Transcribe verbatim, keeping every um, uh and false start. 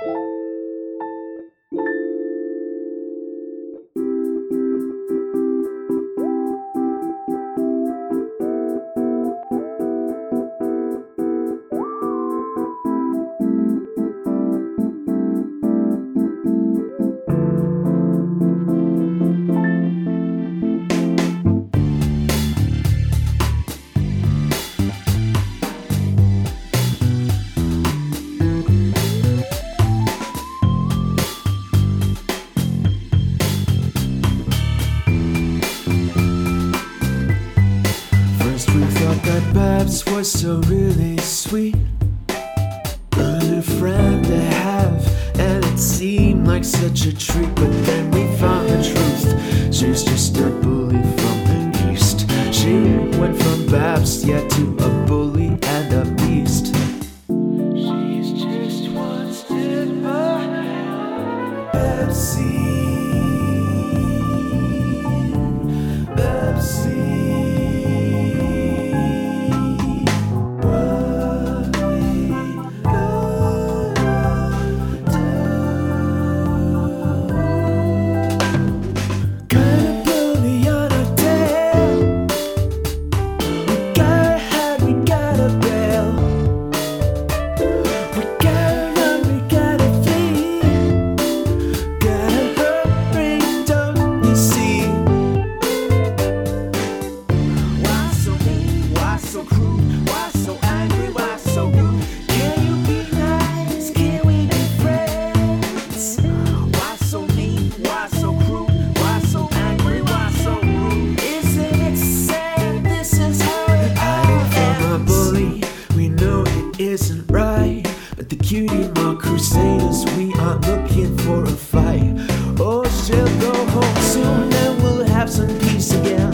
That Babs was so really sweet, a new friend to have, and it seemed like such a treat. But then we found the truth, she was just a bully from the east. She went from Babs, yeah, to a bully and a beast. She's just one step behind Babsy, Babsy. Isn't right, but the cutie mark crusaders, we aren't looking for a fight. Oh, she'll go home soon and we'll have some peace again.